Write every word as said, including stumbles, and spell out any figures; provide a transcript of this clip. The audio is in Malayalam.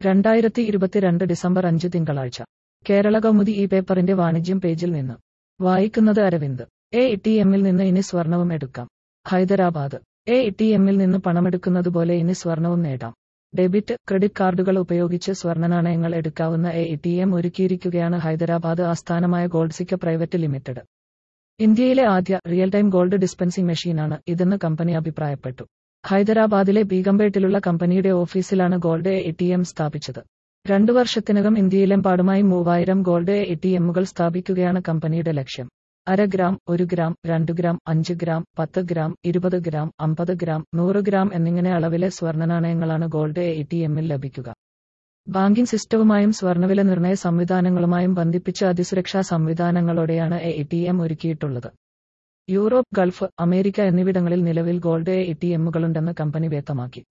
രണ്ടായിരത്തി ഇരുപത്തിരണ്ട് ഡിസംബർ അഞ്ച് തിങ്കളാഴ്ച കേരള കൗമുദി ഈ പേപ്പറിന്റെ വാണിജ്യം പേജിൽ നിന്ന് വായിക്കുന്നത് അരവിന്ദ്. എ ടി എമ്മിൽ നിന്ന് ഇനി സ്വർണവും എടുക്കാം. ഹൈദരാബാദ്. എ ടി എമ്മിൽ നിന്ന് പണമെടുക്കുന്നതുപോലെ ഇനി സ്വർണവും നേടാം. ഡെബിറ്റ്, ക്രെഡിറ്റ് കാർഡുകൾ ഉപയോഗിച്ച് സ്വർണ്ണനാണയങ്ങൾ എടുക്കാവുന്ന എ ടി എം ഒരുക്കിയിരിക്കുകയാണ് ഹൈദരാബാദ് ആസ്ഥാനമായ ഗോൾഡ്സിക്ക പ്രൈവറ്റ് ലിമിറ്റഡ്. ഇന്ത്യയിലെ ആദ്യ റിയൽ ടൈം ഗോൾഡ് ഡിസ്പെൻസിംഗ് മെഷീനാണ് ഇതെന്ന് കമ്പനി അഭിപ്രായപ്പെട്ടു. ഹൈദരാബാദിലെ ബീഗംപേട്ടിലുള്ള കമ്പനിയുടെ ഓഫീസിലാണ് ഗോൾഡ് എ ടി എം സ്ഥാപിച്ചത്. രണ്ടു വർഷത്തിനകം ഇന്ത്യയിലെമ്പാടുമായി മൂവായിരം ഗോൾഡ് എ ടി എമ്മുകൾ സ്ഥാപിക്കുകയാണ് കമ്പനിയുടെ ലക്ഷ്യം. അര ഗ്രാം, ഒരു ഗ്രാം, രണ്ട് ഗ്രാം, അഞ്ച് ഗ്രാം, പത്ത് ഗ്രാം, ഇരുപത് ഗ്രാം, അമ്പത് ഗ്രാം, നൂറ് ഗ്രാം എന്നിങ്ങനെ അളവിലെ സ്വർണ്ണനാണയങ്ങളാണ് ഗോൾഡ് എ ടി എമ്മിൽ ലഭിക്കുക. ബാങ്കിംഗ് സിസ്റ്റവുമായും സ്വർണ്ണവില നിർണയ സംവിധാനങ്ങളുമായും ബന്ധിപ്പിച്ച അതിസുരക്ഷാ സംവിധാനങ്ങളോടെയാണ് എ ടി എം ഒരുക്കിയിട്ടുള്ളത്. യൂറോപ്പ്, ഗൾഫ്, അമേരിക്ക എന്നിവിടങ്ങളിൽ നിലവിൽ ഗോൾഡ് എ ടി എമ്മുകളുണ്ടെന്ന് കമ്പനി വ്യക്തമാക്കി.